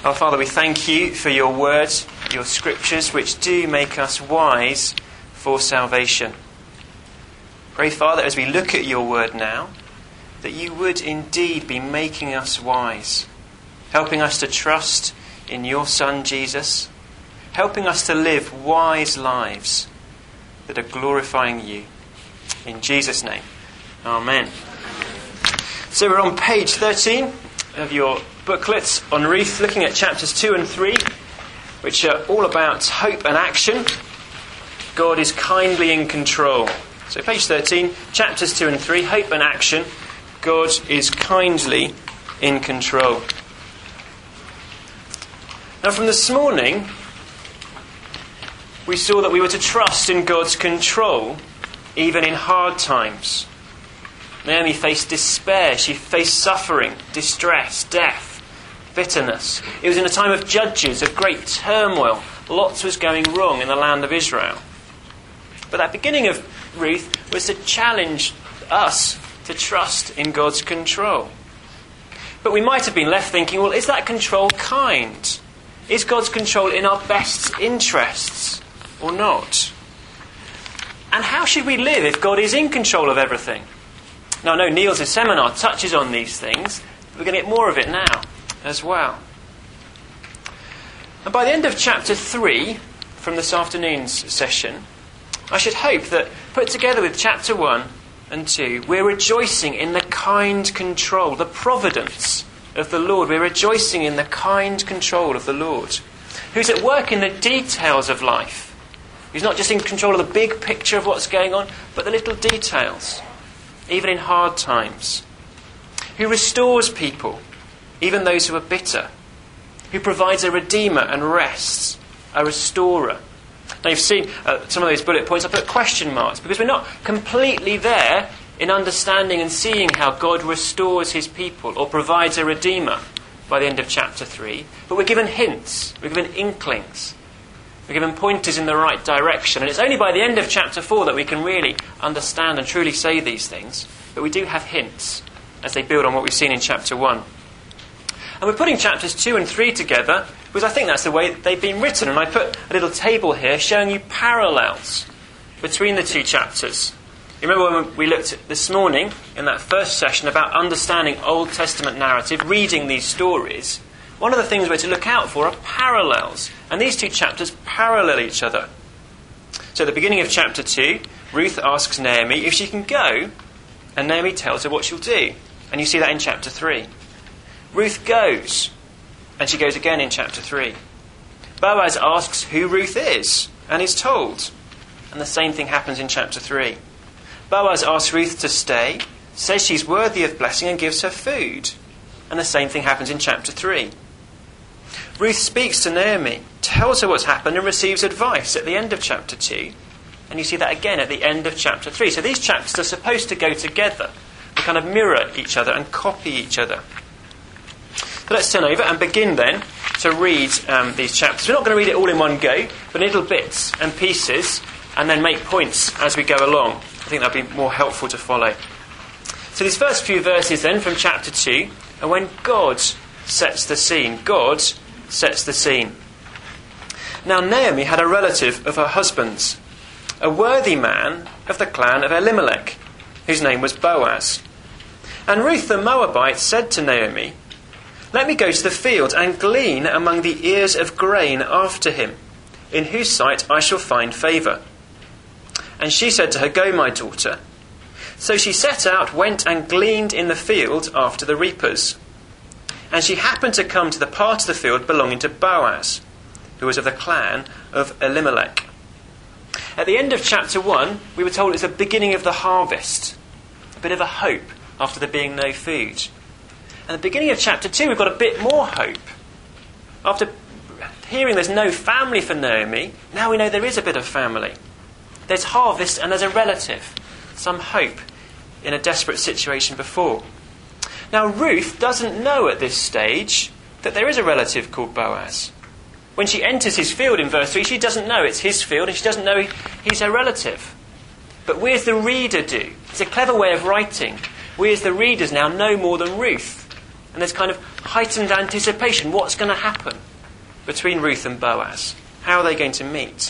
Our Father, we thank you for your word, your scriptures, which do make us wise for salvation. Pray, Father, as we look at your word now, that you would indeed be making us wise, helping us to trust in your Son, Jesus, helping us to live wise lives that are glorifying you. In Jesus' name, amen. So we're on page 13 of your booklets on Ruth, looking at chapters 2 and 3, which are all about hope and action. God is kindly in control. So page 13, chapters 2 and 3, hope and action. God is kindly in control. Now from this morning, we saw that we were to trust in God's control, even in hard times. Naomi faced despair, she faced suffering, distress, death, bitterness. It was in a time of judges, of great turmoil. Lots was going wrong in the land of Israel. But that beginning of Ruth was to challenge us to trust in God's control. But we might have been left thinking, well, is that control kind? Is God's control in our best interests or not? And how should we live if God is in control of everything? Now, I know Niels' seminar touches on these things. We're going to get more of it now as well. And by the end of chapter 3, from this afternoon's session, I should hope that, put together with chapter 1 and 2, we're rejoicing in the kind control, the providence of the Lord. We're rejoicing in the kind control of the Lord, who's at work in the details of life. He's not just in control of the big picture of what's going on, but the little details, even in hard times. Who restores people, even those who are bitter. Who provides a redeemer and rests, a restorer. Now you've seen some of those bullet points. I put question marks because we're not completely there in understanding and seeing how God restores his people or provides a redeemer by the end of chapter 3. But we're given hints, we're given inklings, we're given pointers in the right direction. And it's only by the end of chapter 4 that we can really understand and truly say these things. But we do have hints as they build on what we've seen in chapter 1. And we're putting chapters 2 and 3 together because I think that's the way they've been written. And I put a little table here showing you parallels between the two chapters. You remember when we looked at this morning in that first session about understanding Old Testament narrative, reading these stories? One of the things we're to look out for are parallels. And these two chapters parallel each other. So at the beginning of chapter 2, Ruth asks Naomi if she can go, and Naomi tells her what she'll do. And you see that in chapter 3. Ruth goes, and she goes again in chapter 3. Boaz asks who Ruth is, and is told. And the same thing happens in chapter 3. Boaz asks Ruth to stay, says she's worthy of blessing and gives her food. And the same thing happens in chapter 3. Ruth speaks to Naomi, tells her what's happened and receives advice at the end of chapter 2. And you see that again at the end of chapter 3. So these chapters are supposed to go together. They kind of mirror each other and copy each other. So let's turn over and begin then to read these chapters. We're not going to read it all in one go, but in little bits and pieces, and then make points as we go along. I think that'll be more helpful to follow. So these first few verses then from chapter 2 are when God sets the scene. God sets the scene. Now Naomi had a relative of her husband's, a worthy man of the clan of Elimelech, whose name was Boaz. And Ruth the Moabite said to Naomi, "Let me go to the field and glean among the ears of grain after him, in whose sight I shall find favour." And she said to her, "Go, my daughter." So she set out, went and gleaned in the field after the reapers. And she happened to come to the part of the field belonging to Boaz, who was of the clan of Elimelech. At the end of chapter 1, we were told it's the beginning of the harvest, a bit of a hope after there being no food. And at the beginning of chapter 2, we've got a bit more hope. After hearing there's no family for Naomi, now we know there is a bit of family. There's harvest and there's a relative. Some hope in a desperate situation before. Now Ruth doesn't know at this stage that there is a relative called Boaz. When she enters his field in verse 3, she doesn't know it's his field and she doesn't know he's her relative. But we as the reader do. It's a clever way of writing. We as the readers now know more than Ruth. And there's kind of heightened anticipation. What's going to happen between Ruth and Boaz? How are they going to meet?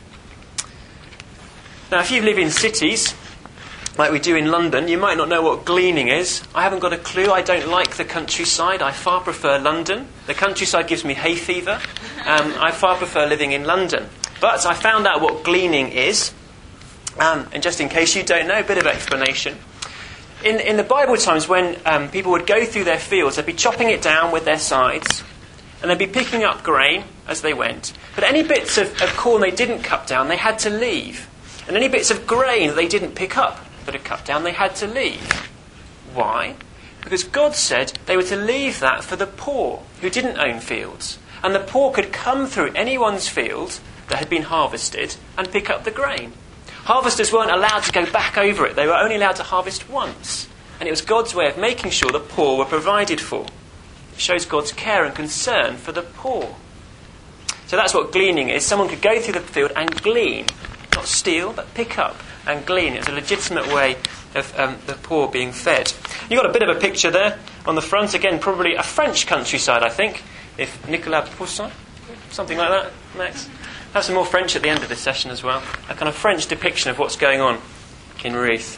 Now, if you live in cities, like we do in London, you might not know what gleaning is. I haven't got a clue. I don't like the countryside. I far prefer London. The countryside gives me hay fever. I far prefer living in London. But I found out what gleaning is. And just in case you don't know, a bit of explanation. In the Bible times, when people would go through their fields, they'd be chopping it down with their scythes, and they'd be picking up grain as they went. But any bits of corn they didn't cut down, they had to leave. And any bits of grain that they didn't pick up that are cut down, they had to leave. Why? Because God said they were to leave that for the poor who didn't own fields. And the poor could come through anyone's field that had been harvested and pick up the grain. Harvesters weren't allowed to go back over it. They were only allowed to harvest once. And it was God's way of making sure the poor were provided for. It shows God's care and concern for the poor. So that's what gleaning is. Someone could go through the field and glean. Not steal, but pick up and glean. It's a legitimate way of the poor being fed. You've got a bit of a picture there on the front. Again, probably a French countryside, I think. If Nicolas Poussin, something like that, Max. Have some more French at the end of this session as well. A kind of French depiction of what's going on in Ruth.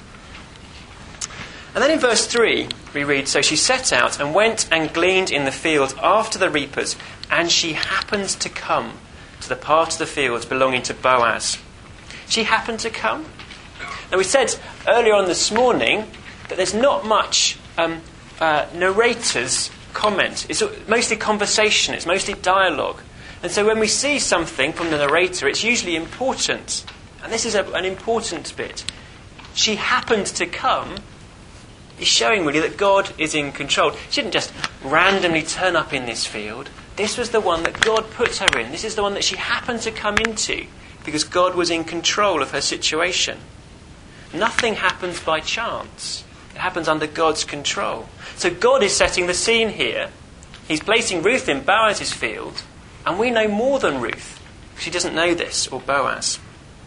And then in verse 3, we read, "So she set out and went and gleaned in the field after the reapers, and she happened to come to the part of the fields belonging to Boaz." She happened to come. Now we said earlier on this morning that there's not much narrator's comment. It's mostly conversation, it's mostly dialogue. And so when we see something from the narrator, it's usually important. And this is an important bit. She happened to come is showing really that God is in control. She didn't just randomly turn up in this field. This was the one that God put her in. This is the one that she happened to come into because God was in control of her situation. Nothing happens by chance. It happens under God's control. So God is setting the scene here. He's placing Ruth in Boaz's field. And we know more than Ruth. She doesn't know this, or Boaz.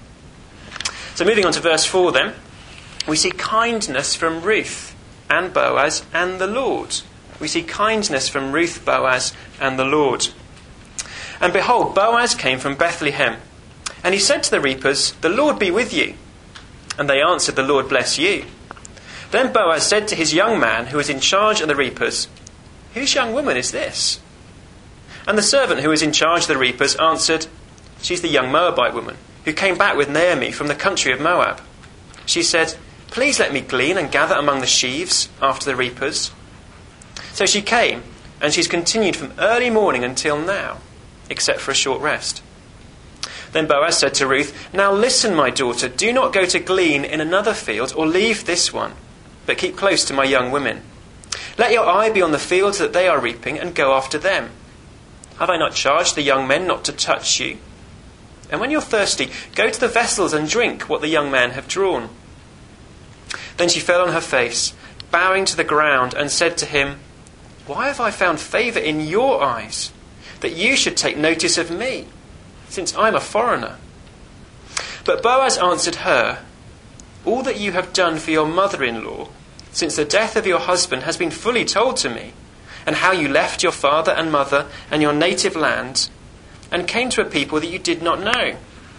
So moving on to verse 4 then. We see kindness from Ruth and Boaz and the Lord. We see kindness from Ruth, Boaz and the Lord. "And behold, Boaz came from Bethlehem. And he said to the reapers, 'The Lord be with you.' And they answered, 'The Lord bless you.' Then Boaz said to his young man who was in charge of the reapers, 'Whose young woman is this?' And the servant who was in charge of the reapers answered, 'She's the young Moabite woman who came back with Naomi from the country of Moab.' She said, 'Please let me glean and gather among the sheaves after the reapers.' So she came, and she's continued from early morning until now, except for a short rest. Then Boaz said to Ruth, 'Now listen, my daughter, do not go to glean in another field or leave this one, but keep close to my young women. Let your eye be on the fields that they are reaping and go after them. Have I not charged the young men not to touch you? And when you're thirsty, go to the vessels and drink what the young men have drawn.' Then she fell on her face, bowing to the ground, and said to him, 'Why have I found favour in your eyes, that you should take notice of me, since I'm a foreigner?' But Boaz answered her, 'All that you have done for your mother-in-law, since the death of your husband, has been fully told to me, and how you left your father and mother and your native land, and came to a people that you did not know.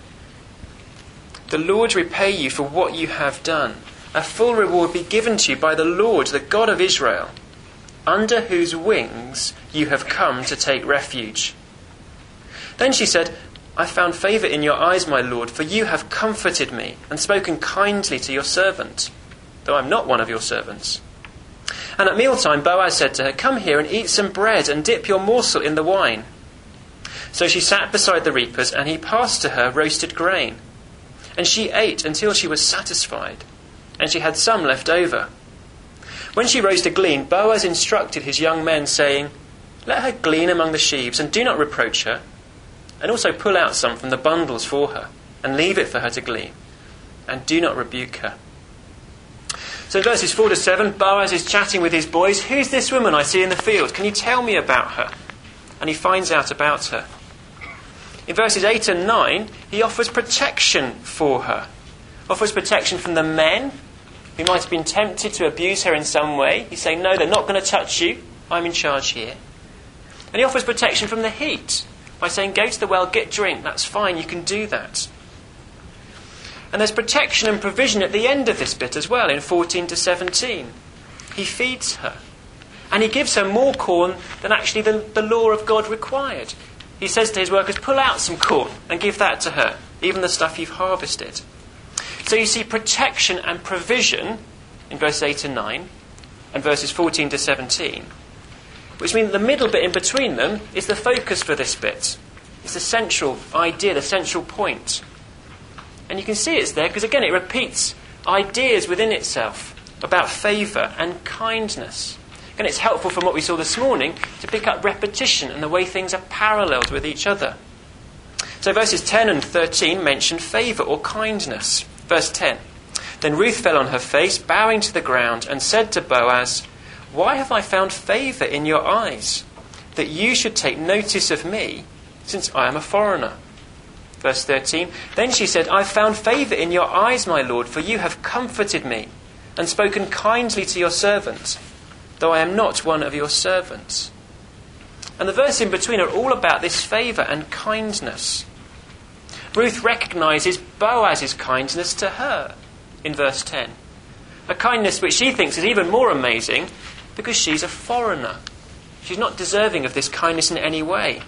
The Lord repay you for what you have done. A full reward be given to you by the Lord, the God of Israel, under whose wings you have come to take refuge.' Then she said, 'I found favour in your eyes, my Lord, for you have comforted me and spoken kindly to your servant, though I'm not one of your servants.' And at mealtime Boaz said to her, 'Come here and eat some bread and dip your morsel in the wine.' So she sat beside the reapers, and he passed to her roasted grain. And she ate until she was satisfied, and she had some left over. When she rose to glean, Boaz instructed his young men, saying, 'Let her glean among the sheaves, and do not reproach her. And also pull out some from the bundles for her, and leave it for her to glean. And do not rebuke her.' So in verses 4 to 7, Boaz is chatting with his boys. 'Who's this woman I see in the field? Can you tell me about her?' And he finds out about her. In verses 8 and 9, he offers protection for her. Offers protection from the men who might have been tempted to abuse her in some way. He's saying, no, they're not going to touch you. I'm in charge here. And he offers protection from the heat by saying, go to the well, get drink. That's fine, you can do that. And there's protection and provision at the end of this bit as well, in 14 to 17. He feeds her. And he gives her more corn than actually the law of God required. He says to his workers, pull out some corn and give that to her, even the stuff you've harvested. So you see protection and provision in verses 8 and 9, and verses 14 to 17, which means the middle bit in between them is the focus for this bit. It's the central idea, the central point. And you can see it's there because, again, it repeats ideas within itself about favour and kindness. And it's helpful from what we saw this morning to pick up repetition and the way things are paralleled with each other. So verses 10 and 13 mention favour or kindness. Verse 10, then Ruth fell on her face, bowing to the ground, and said to Boaz, why have I found favour in your eyes, that you should take notice of me, since I am a foreigner? Verse 13, then she said, I've found favour in your eyes, my lord, for you have comforted me, and spoken kindly to your servant, though I am not one of your servants. And the verses in between are all about this favour and kindness. Ruth recognises Boaz's kindness to her in verse 10. A kindness which she thinks is even more amazing because she's a foreigner. She's not deserving of this kindness in any way.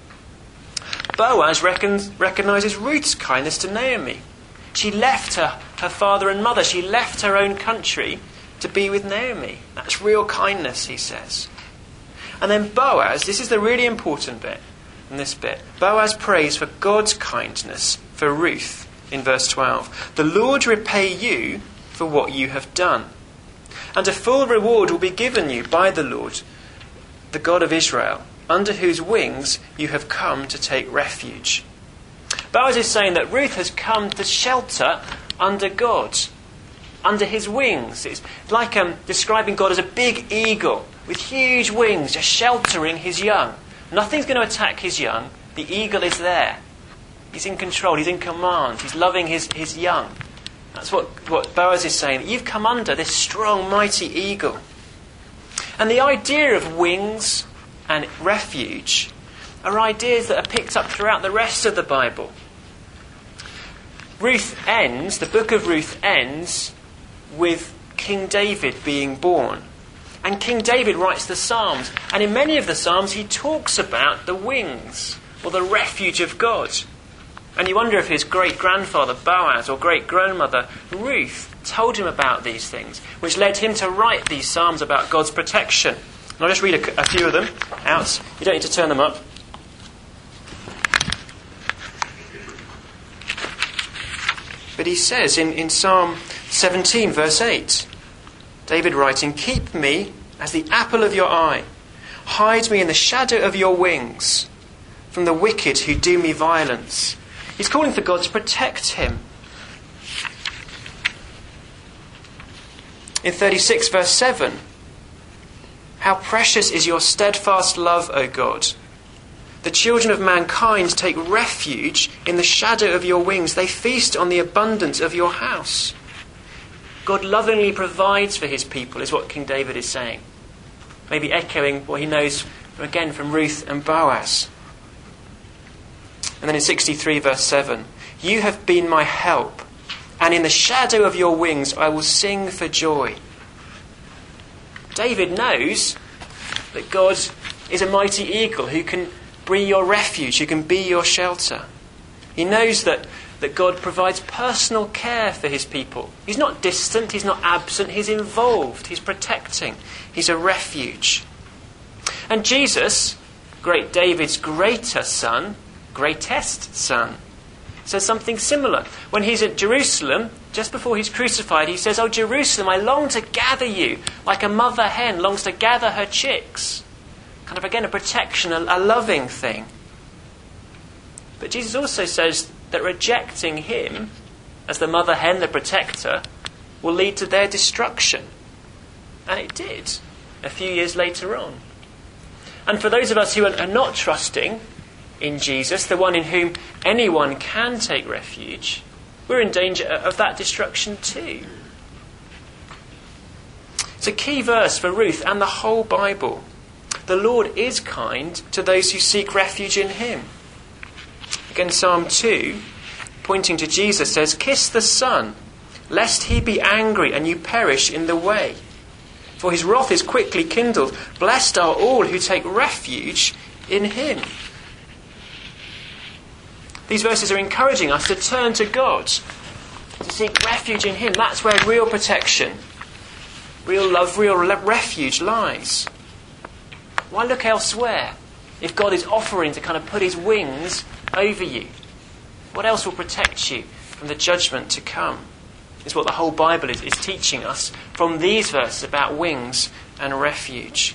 Boaz recognises Ruth's kindness to Naomi. She left her father and mother. She left her own country to be with Naomi. That's real kindness, he says. And then Boaz, this is the really important bit in this bit. Boaz prays for God's kindness for Ruth in verse 12. The Lord repay you for what you have done, and a full reward will be given you by the Lord, the God of Israel, under whose wings you have come to take refuge. Boaz is saying that Ruth has come to shelter under God, under his wings. It's like describing God as a big eagle with huge wings just sheltering his young. Nothing's going to attack his young. The eagle is there. He's in control. He's in command. He's loving his young. That's what Boaz is saying. You've come under this strong, mighty eagle. And the idea of wings and refuge are ideas that are picked up throughout the rest of the Bible. The book of Ruth ends with King David being born. And King David writes the Psalms. And in many of the Psalms he talks about the wings or the refuge of God. And you wonder if his great-grandfather Boaz or great-grandmother Ruth told him about these things, which led him to write these Psalms about God's protection. And I'll just read a few of them out. You don't need to turn them up. But he says in Psalm 17, verse 8, David writing, keep me as the apple of your eye. Hide me in the shadow of your wings from the wicked who do me violence. He's calling for God to protect him. In 36, verse 7, how precious is your steadfast love, O God. The children of mankind take refuge in the shadow of your wings. They feast on the abundance of your house. God lovingly provides for his people, is what King David is saying. Maybe echoing what he knows, again, from Ruth and Boaz. And then in 63, verse 7, you have been my help, and in the shadow of your wings I will sing for joy. David knows that God is a mighty eagle who can be your refuge, who can be your shelter. He knows that God provides personal care for his people. He's not distant, he's not absent, he's involved, he's protecting, he's a refuge. And Jesus, great David's greatest son, says something similar. When he's at Jerusalem, just before he's crucified, he says, oh, Jerusalem, I long to gather you like a mother hen longs to gather her chicks. Kind of, again, a protection, a loving thing. But Jesus also says that rejecting him as the mother hen, the protector, will lead to their destruction. And it did, a few years later on. And for those of us who are not trusting in Jesus, the one in whom anyone can take refuge, we're in danger of that destruction too. It's a key verse for Ruth and the whole Bible. the Lord is kind to those who seek refuge in him. Again, Psalm 2, pointing to Jesus, says, "Kiss the Son, lest he be angry and you perish in the way. For his wrath is quickly kindled. Blessed are all who take refuge in him." These verses are encouraging us to turn to God, to seek refuge in him. That's where real protection, real love, real refuge lies. Why look elsewhere if God is offering to kind of put his wings over you? What else will protect you from the judgment to come? Is what the whole Bible is teaching us from these verses about wings and refuge.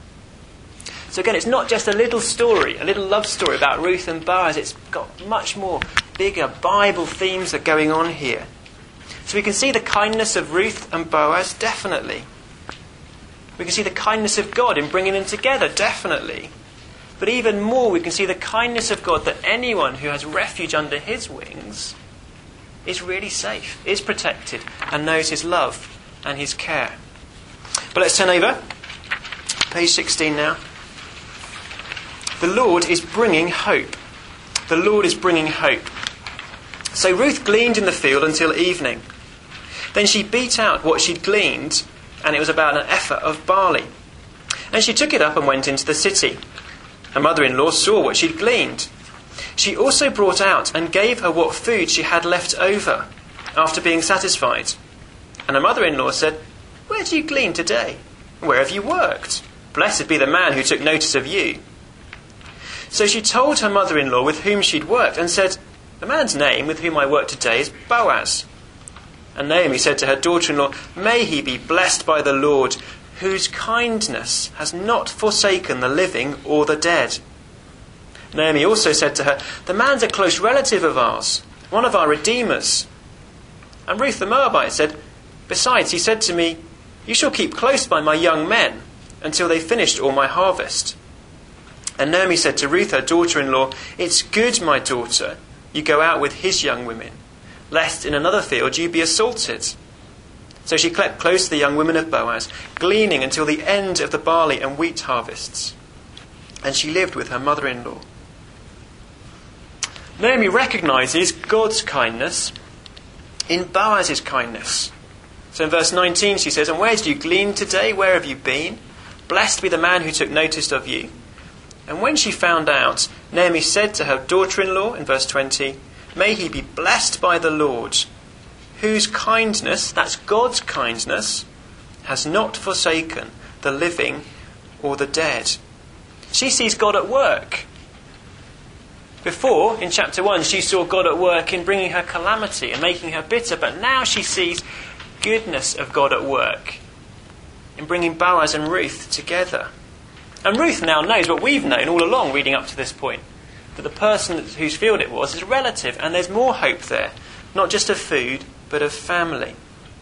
So again, it's not just a little story, a little love story about Ruth and Boaz. It's got much more bigger Bible themes that are going on here. So we can see the kindness of Ruth and Boaz, definitely. We can see the kindness of God in bringing them together, definitely. But even more, we can see the kindness of God that anyone who has refuge under his wings is really safe, is protected, and knows his love and his care. But let's turn over. Page 16 now. The Lord is bringing hope. The Lord is bringing hope. So Ruth gleaned in the field until evening. Then she beat out what she'd gleaned, and it was about an ephah of barley. And she took it up and went into the city. Her mother-in-law saw what she'd gleaned. She also brought out and gave her what food she had left over, after being satisfied. And her mother-in-law said, "Where do you glean today? Where have you worked? Blessed be the man who took notice of you." So she told her mother-in-law with whom she'd worked and said, "The man's name with whom I work today is Boaz." And Naomi said to her daughter-in-law, "May he be blessed by the Lord, whose kindness has not forsaken the living or the dead." Naomi also said to her, "The man's a close relative of ours, one of our redeemers." And Ruth the Moabite said, "Besides, he said to me, 'You shall keep close by my young men until they've finished all my harvest.'" And Naomi said to Ruth, her daughter-in-law, "It's good, my daughter, you go out with his young women, lest in another field you be assaulted." So she kept close to the young women of Boaz, gleaning until the end of the barley and wheat harvests. And she lived with her mother-in-law. Naomi recognises God's kindness in Boaz's kindness. So in verse 19 she says, "And where did you glean today? Where have you been? Blessed be the man who took notice of you." And when she found out, Naomi said to her daughter-in-law, in verse 20, "May he be blessed by the Lord, whose kindness," that's God's kindness, "has not forsaken the living or the dead." She sees God at work. Before, in chapter 1, she saw God at work in bringing her calamity and making her bitter, but now she sees goodness of God at work in bringing Boaz and Ruth together. And Ruth now knows what we've known all along reading up to this point, that the person whose field it was is a relative, and there's more hope there, not just of food, but of family.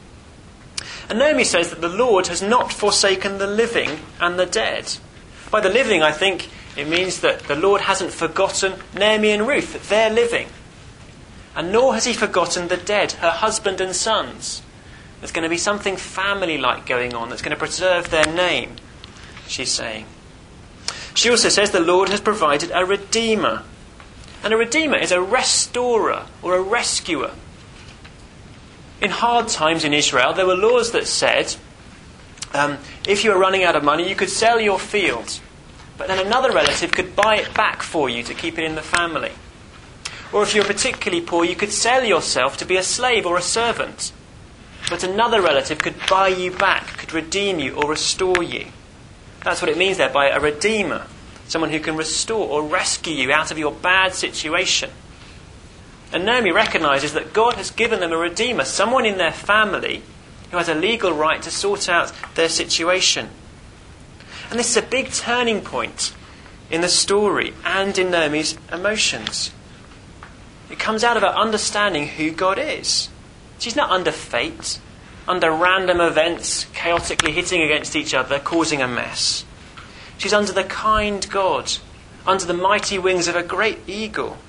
And Naomi says that the Lord has not forsaken the living and the dead. By the living, I think it means that the Lord hasn't forgotten Naomi and Ruth, that they're living. And nor has he forgotten the dead, her husband and sons. There's going to be something family-like going on that's going to preserve their name, she's saying. She also says the Lord has provided a redeemer. And a redeemer is a restorer or a rescuer. In hard times in Israel, there were laws that said, if you were running out of money, you could sell your field, but then another relative could buy it back for you to keep it in the family. Or if you were particularly poor, you could sell yourself to be a slave or a servant, but another relative could buy you back, could redeem you or restore you. That's what it means there by a redeemer, someone who can restore or rescue you out of your bad situation. And Naomi recognises that God has given them a redeemer, someone in their family who has a legal right to sort out their situation. And this is a big turning point in the story and in Naomi's emotions. It comes out of her understanding who God is. She's not under fate, under random events chaotically hitting against each other, causing a mess. She's under the kind God, under the mighty wings of a great eagle.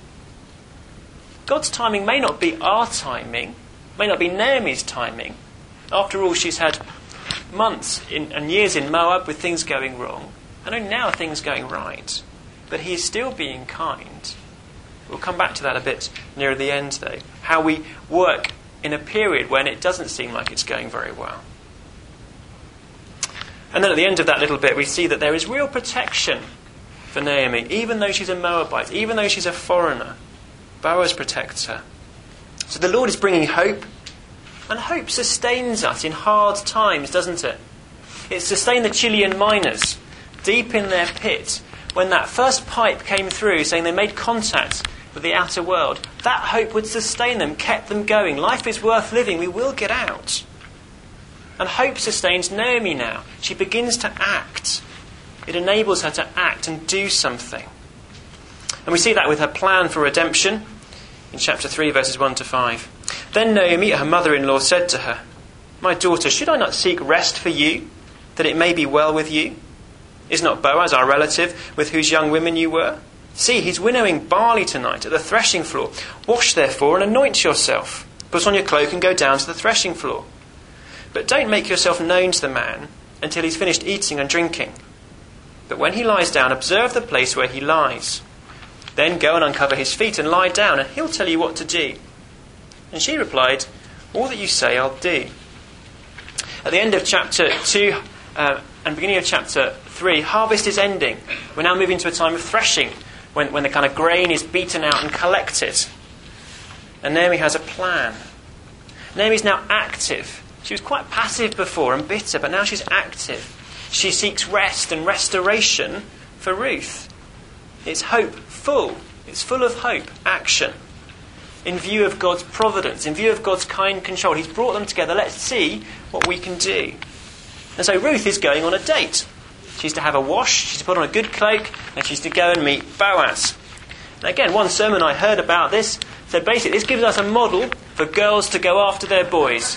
God's timing may not be our timing, may not be Naomi's timing. After all, she's had months and years in Moab with things going wrong. And only now are things going right. But he is still being kind. We'll come back to that a bit nearer the end, though. How we work in a period when it doesn't seem like it's going very well. And then at the end of that little bit, we see that there is real protection for Naomi. Even though she's a Moabite, even though she's a foreigner, Boaz protects her. So the Lord is bringing hope. And hope sustains us in hard times, doesn't it? It sustained the Chilean miners deep in their pit when that first pipe came through saying they made contact with the outer world. That hope would sustain them, kept them going. Life is worth living. We will get out. And hope sustains Naomi now. She begins to act. It enables her to act and do something. And we see that with her plan for redemption in chapter 3, verses 1 to 5. Then Naomi, her mother-in-law, said to her, "My daughter, should I not seek rest for you, that it may be well with you? Is not Boaz our relative, with whose young women you were? See, he's winnowing barley tonight at the threshing floor. Wash, therefore, and anoint yourself. Put on your cloak and go down to the threshing floor. But don't make yourself known to the man until he's finished eating and drinking. But when he lies down, observe the place where he lies. Then go and uncover his feet and lie down, and he'll tell you what to do." And she replied, "All that you say I'll do." At the end of chapter 2 and beginning of chapter 3, harvest is ending. We're now moving to a time of threshing, when the kind of grain is beaten out and collected. And Naomi has a plan. Naomi's now active. She was quite passive before and bitter, but now she's active. She seeks rest and restoration for Ruth. It's hopeful. It's full of hope, action. In view of God's providence, in view of God's kind control. He's brought them together. Let's see what we can do. And so Ruth is going on a date. She's to have a wash, she's to put on a good cloak, and she's to go and meet Boaz. And again, one sermon I heard about this said basically this gives us a model for girls to go after their boys.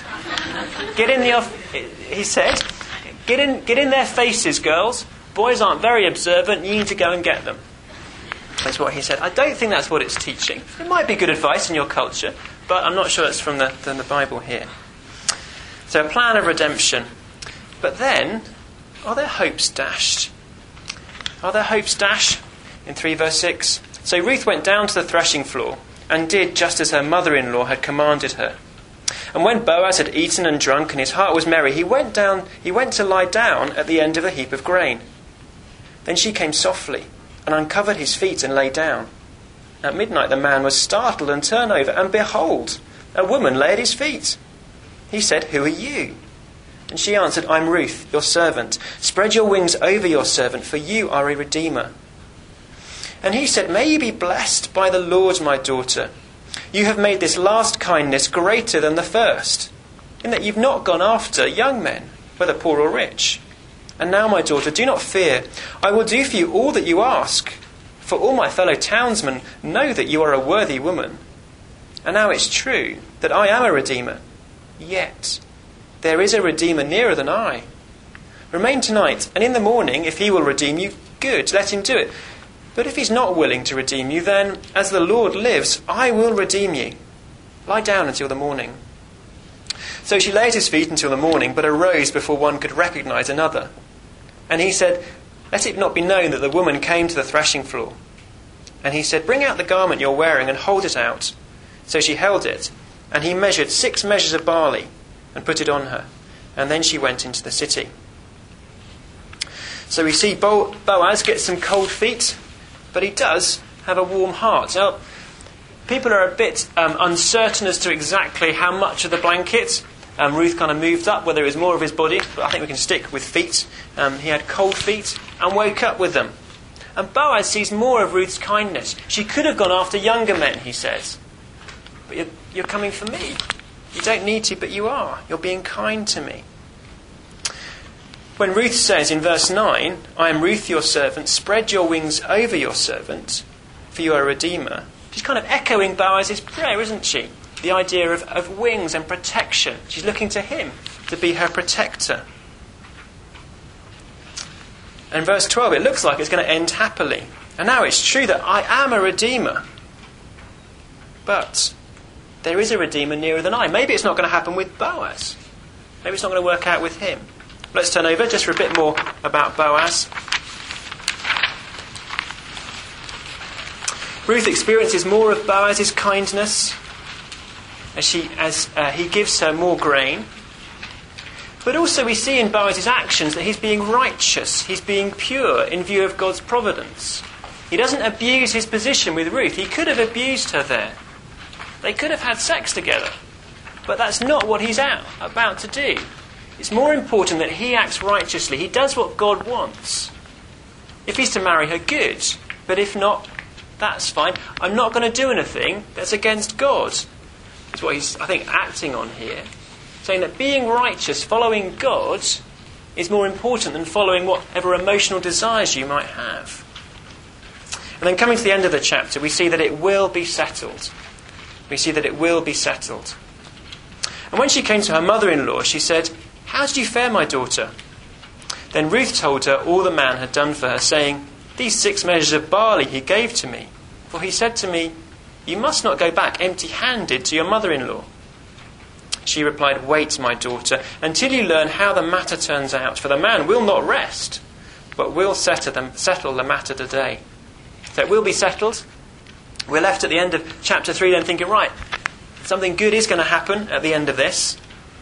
He said, get in their faces, girls. Boys aren't very observant, you need to go and get them. That's what he said. I don't think that's what it's teaching. It might be good advice in your culture, but I'm not sure it's from the Bible here. So a plan of redemption. But then, are their hopes dashed? Are their hopes dashed? In 3 verse 6. So Ruth went down to the threshing floor and did just as her mother-in-law had commanded her. And when Boaz had eaten and drunk and his heart was merry, he went to lie down at the end of the heap of grain. Then she came softly and uncovered his feet and lay down. At midnight the man was startled and turned over, and behold, a woman lay at his feet. He said, "Who are you?" And she answered, "I'm Ruth, your servant. Spread your wings over your servant, for you are a redeemer." And he said, "May you be blessed by the Lord, my daughter. You have made this last kindness greater than the first, in that you've not gone after young men, whether poor or rich. And now, my daughter, do not fear. I will do for you all that you ask, for all my fellow townsmen know that you are a worthy woman. And now it's true that I am a redeemer, yet there is a redeemer nearer than I. Remain tonight, and in the morning, if he will redeem you, good, let him do it. But if he's not willing to redeem you, then, as the Lord lives, I will redeem you. Lie down until the morning." So she lay at his feet until the morning, but arose before one could recognize another. And he said, "Let it not be known that the woman came to the threshing floor." And he said, "Bring out the garment you're wearing and hold it out." So she held it, and he measured 6 measures of barley and put it on her. And then she went into the city. So we see Boaz gets some cold feet, but he does have a warm heart. Now, people are a bit uncertain as to exactly how much of the blanket Ruth kind of moved up, whether it was more of his body, but I think we can stick with feet. He had cold feet and woke up with them. And Boaz sees more of Ruth's kindness. She could have gone after younger men, he says. But you're coming for me. You don't need to, but you are. You're being kind to me. When Ruth says in verse 9, "I am Ruth your servant, spread your wings over your servant, for you are a redeemer," she's kind of echoing Boaz's prayer, isn't she? The idea of wings and protection. She's looking to him to be her protector. And verse 12, it looks like it's going to end happily. And now it's true that I am a redeemer. But there is a redeemer nearer than I. Maybe it's not going to happen with Boaz. Maybe it's not going to work out with him. Let's turn over just for a bit more about Boaz. Ruth experiences more of Boaz's kindness as he gives her more grain. But also we see in Boaz's actions that he's being righteous, he's being pure in view of God's providence. He doesn't abuse his position with Ruth. He could have abused her there. They could have had sex together. But that's not what he's about to do. It's more important that he acts righteously. He does what God wants. If he's to marry her, good. But if not, that's fine. I'm not going to do anything that's against God. That's what he's, I think, acting on here. Saying that being righteous, following God, is more important than following whatever emotional desires you might have. And then coming to the end of the chapter, we see that it will be settled. We see that it will be settled. And when she came to her mother-in-law, she said, "How did you fare, my daughter?" Then Ruth told her all the man had done for her, saying, "These 6 measures of barley he gave to me. For he said to me, 'You must not go back empty-handed to your mother-in-law.' She replied, 'Wait, my daughter, until you learn how the matter turns out. For the man will not rest, but will settle the matter today.'" So it will be settled. We're left at the end of chapter 3 then thinking, right, something good is going to happen at the end of this.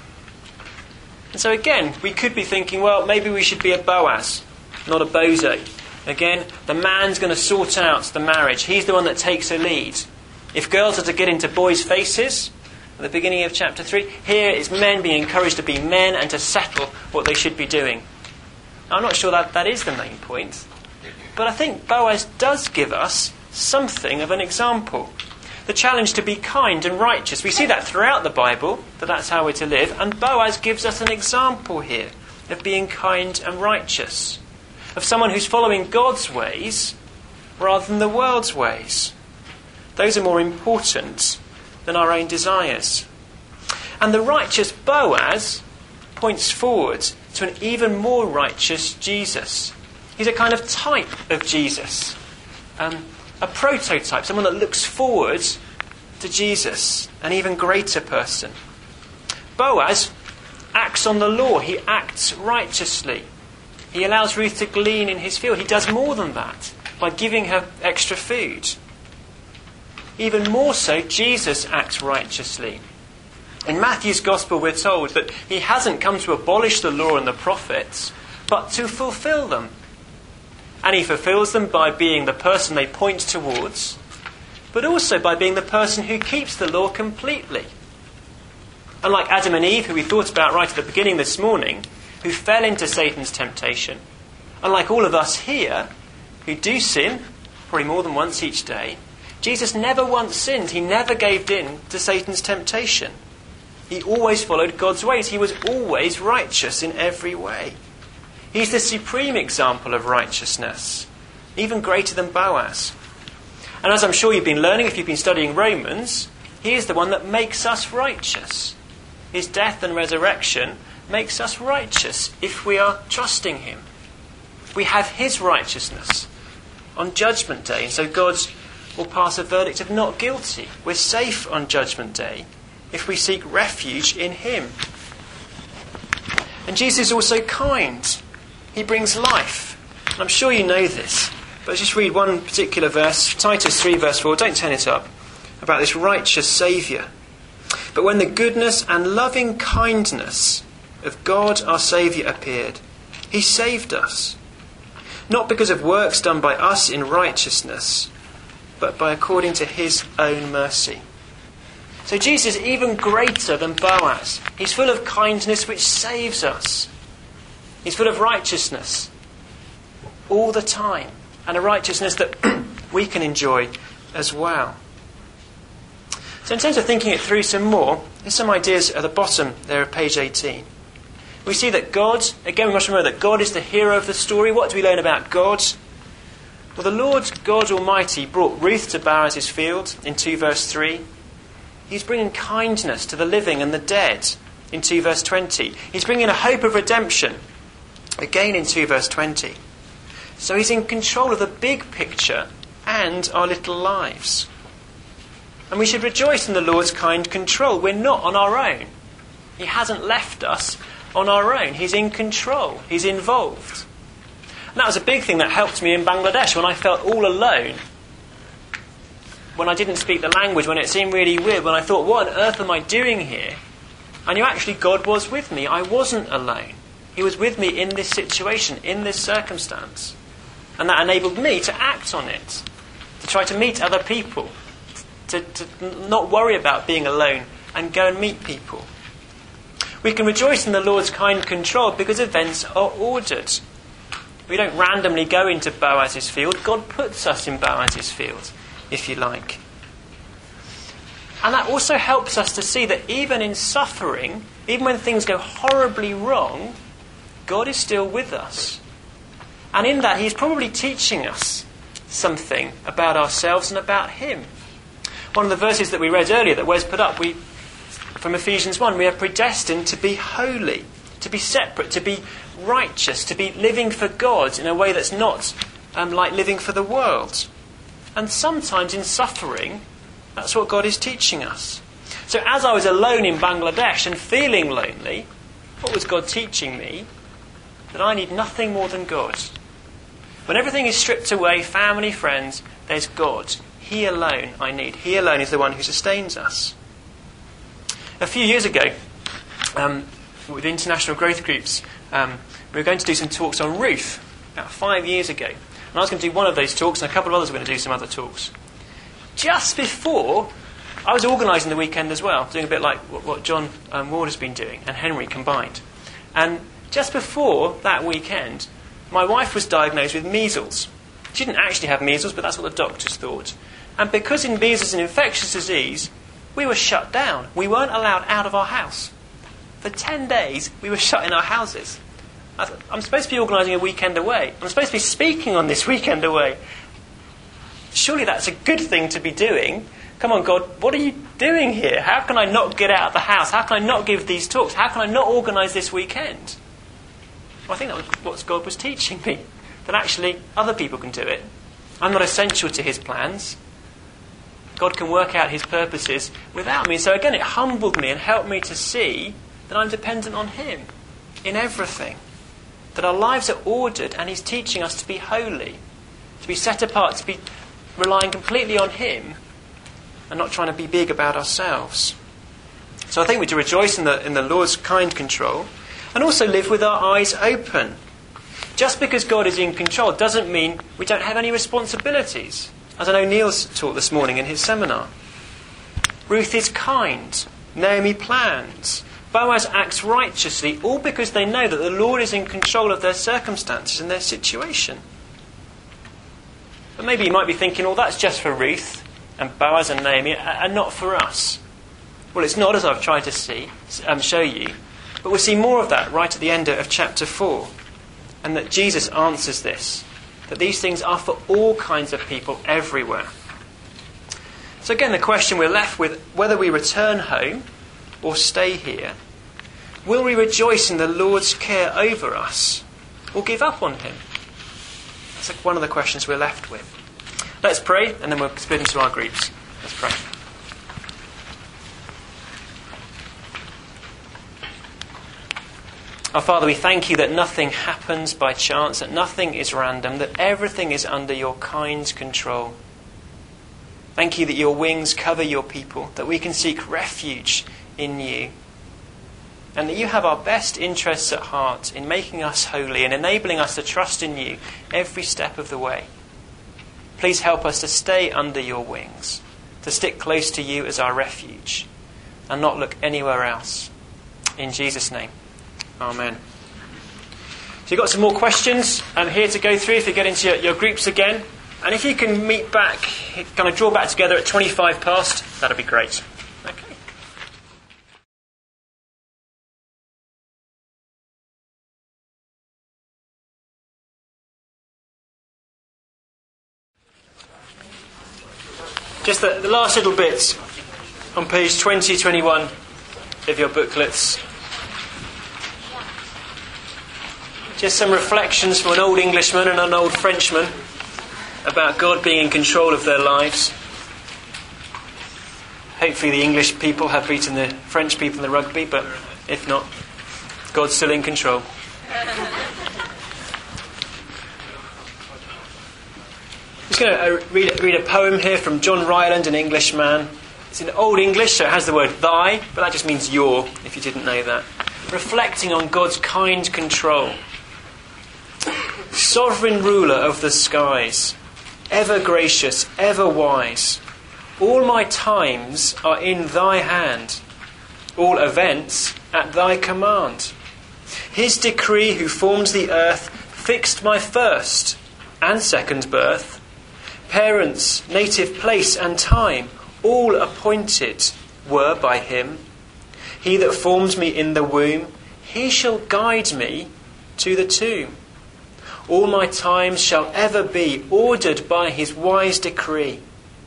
And so again, we could be thinking, well, maybe we should be a Boaz, not a bozo. Again, the man's going to sort out the marriage. He's the one that takes a lead. If girls are to get into boys' faces at the beginning of chapter 3, here it's men being encouraged to be men and to settle what they should be doing. I'm not sure that is the main point. But I think Boaz does give us something of an example. The challenge to be kind and righteous. We see that throughout the Bible, that that's how we're to live. And Boaz gives us an example here of being kind and righteous. Of someone who's following God's ways rather than the world's ways. Those are more important than our own desires. And the righteous Boaz points forward to an even more righteous Jesus. He's a kind of type of Jesus. A prototype, someone that looks forward to Jesus, an even greater person. Boaz acts on the law. He acts righteously. He allows Ruth to glean in his field. He does more than that by giving her extra food. Even more so, Jesus acts righteously. In Matthew's Gospel, we're told that he hasn't come to abolish the law and the prophets, but to fulfill them. And he fulfills them by being the person they point towards, but also by being the person who keeps the law completely. Unlike Adam and Eve, who we thought about right at the beginning this morning, who fell into Satan's temptation, unlike all of us here, who do sin, probably more than once each day, Jesus never once sinned. He never gave in to Satan's temptation. He always followed God's ways. He was always righteous in every way. He's the supreme example of righteousness, even greater than Boaz. And as I'm sure you've been learning if you've been studying Romans, he is the one that makes us righteous. His death and resurrection makes us righteous if we are trusting him. We have his righteousness on Judgment Day, and so God will pass a verdict of not guilty. We're safe on Judgment Day if we seek refuge in him. And Jesus is also kind. He brings life. And I'm sure you know this, but let's just read one particular verse, Titus 3 verse 4, don't turn it up, about this righteous Saviour. "But when the goodness and loving kindness of God our Saviour appeared, he saved us, not because of works done by us in righteousness, but by according to his own mercy." So Jesus is even greater than Boaz. He's full of kindness which saves us. He's full of righteousness all the time, and a righteousness that we can enjoy as well. So in terms of thinking it through some more, there's some ideas at the bottom there of page 18. We see that God, again we must remember that God is the hero of the story. What do we learn about God? Well, the Lord God Almighty brought Ruth to Boaz's field in 2 verse 3. He's bringing kindness to the living and the dead in 2 verse 20. He's bringing a hope of redemption again in 2 verse 20. So he's in control of the big picture and our little lives. And we should rejoice in the Lord's kind control. We're not on our own. He hasn't left us on our own. He's in control. He's involved. And that was a big thing that helped me in Bangladesh when I felt all alone. when I didn't speak the language, when it seemed really weird, when I thought, what on earth am I doing here? I knew actually God was with me. I wasn't alone. He was with me in this situation, in this circumstance. And that enabled me to act on it, to try to meet other people, to not worry about being alone and go and meet people. We can rejoice in the Lord's kind control because events are ordered. We don't randomly go into Boaz's field. God puts us in Boaz's field, if you like. And that also helps us to see that even in suffering, even when things go horribly wrong, God is still with us. And in that, He's probably teaching us something about ourselves and about Him. One of the verses that we read earlier that Wes put up, from Ephesians 1, we are predestined to be holy, to be separate, to be righteous, to be living for God in a way that's not like living for the world. And sometimes in suffering, that's what God is teaching us. So as I was alone in Bangladesh and feeling lonely, what was God teaching me? That I need nothing more than God. When everything is stripped away, family, friends, there's God. He alone I need. He alone is the one who sustains us. A few years ago, with international growth groups, we were going to do some talks on Ruth, about 5 years ago. And I was going to do one of those talks, and a couple of others were going to do some other talks. Just before, I was organising the weekend as well, doing a bit like what John Ward has been doing, and Henry combined. And just before that weekend, my wife was diagnosed with measles. She didn't actually have measles, but that's what the doctors thought. And because measles is an infectious disease, we were shut down. We weren't allowed out of our house. For 10 days, we were shut in our houses. I'm supposed to be organising a weekend away. I'm supposed to be speaking on this weekend away. Surely that's a good thing to be doing. Come on, God, what are you doing here? How can I not get out of the house? How can I not give these talks? How can I not organise this weekend? Well, I think that was what God was teaching me. That actually other people can do it. I'm not essential to His plans. God can work out His purposes without me. So again, it humbled me and helped me to see that I'm dependent on Him in everything. That our lives are ordered and He's teaching us to be holy, to be set apart, to be relying completely on Him and not trying to be big about ourselves. So I think we're to rejoice in the Lord's kind control and also live with our eyes open. Just because God is in control doesn't mean we don't have any responsibilities, as I know Neil's taught this morning in his seminar. Ruth is kind. Naomi plans. Boaz acts righteously, all because they know that the Lord is in control of their circumstances and their situation. But maybe you might be thinking, oh, that's just for Ruth and Boaz and Naomi and not for us. Well, it's not, as I've tried to show you. But we'll see more of that right at the end of chapter 4. And that Jesus answers this. That these things are for all kinds of people everywhere. So again, the question we're left with, whether we return home or stay here, will we rejoice in the Lord's care over us or give up on Him? That's one of the questions we're left with. Let's pray and then we'll split into our groups. Let's pray. Our Father, we thank You that nothing happens by chance, that nothing is random, that everything is under Your kind control. Thank You that Your wings cover Your people, that we can seek refuge in You, and that You have our best interests at heart in making us holy and enabling us to trust in You every step of the way. Please help us to stay under Your wings, to stick close to You as our refuge, and not look anywhere else. In Jesus' name, Amen. So you've got some more questions here to go through if you get into your groups again. And if you can meet back, kind of draw back together at 25 past, that'd be great. Okay. Just the last little bit on page 20-21 of your booklets. Just some reflections from an old Englishman and an old Frenchman about God being in control of their lives. Hopefully the English people have beaten the French people in the rugby, but if not, God's still in control. Just going to read a poem here from John Ryland, an Englishman. It's in Old English, so it has the word thy, but that just means your, if you didn't know that. Reflecting on God's kind control. Sovereign ruler of the skies, ever gracious, ever wise, all my times are in thy hand, all events at thy command. His decree who formed the earth fixed my first and second birth. Parents, native place and time, all appointed were by him. He that formed me in the womb, he shall guide me to the tomb. All my times shall ever be ordered by his wise decree.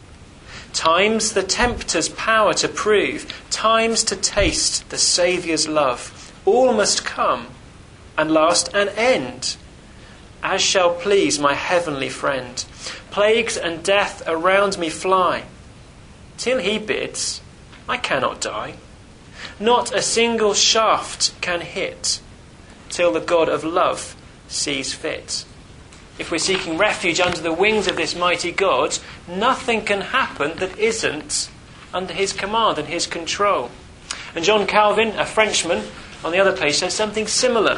Times the tempter's power to prove, times to taste the Saviour's love, all must come and last and end, as shall please my heavenly friend. Plagues and death around me fly. Till he bids, I cannot die. Not a single shaft can hit, till the God of love sees fit. If we're seeking refuge under the wings of this mighty God, nothing can happen that isn't under his command and his control. And John Calvin, a Frenchman, on the other page says something similar.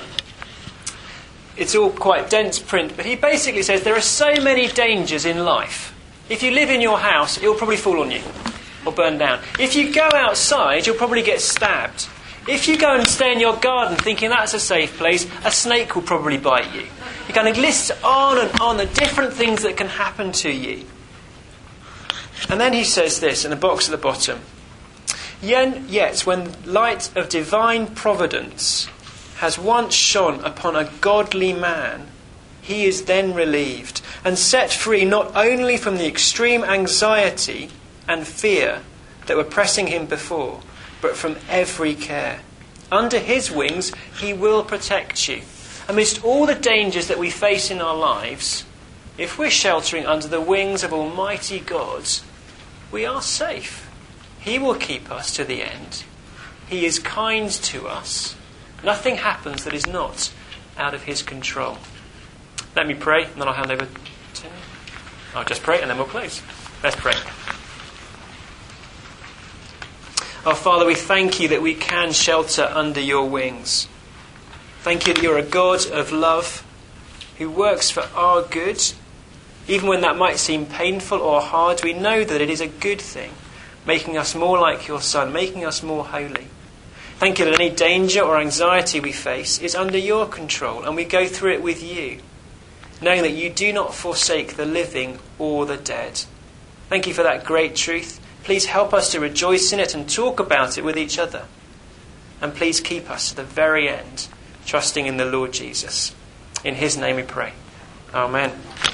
It's all quite dense print, but he basically says there are so many dangers in life. If you live in your house, it will probably fall on you or burn down. If you go outside, you'll probably get stabbed. If you go and stay in your garden thinking that's a safe place, a snake will probably bite you. He kind of lists on and on the different things that can happen to you. And then he says this in the box at the bottom. Yet when light of divine providence has once shone upon a godly man, he is then relieved and set free not only from the extreme anxiety and fear that were pressing him before, but from every care. Under his wings, he will protect you. Amidst all the dangers that we face in our lives, if we're sheltering under the wings of Almighty God, we are safe. He will keep us to the end. He is kind to us. Nothing happens that is not out of his control. Let me pray, and then I'll hand over to you. I'll just pray, and then we'll close. Let's pray. Our Father, we thank you that we can shelter under your wings. Thank you that you're a God of love who works for our good. Even when that might seem painful or hard, we know that it is a good thing, making us more like your Son, making us more holy. Thank you that any danger or anxiety we face is under your control, and we go through it with you, knowing that you do not forsake the living or the dead. Thank you for that great truth. Please help us to rejoice in it and talk about it with each other. And please keep us to the very end, trusting in the Lord Jesus. In his name we pray. Amen.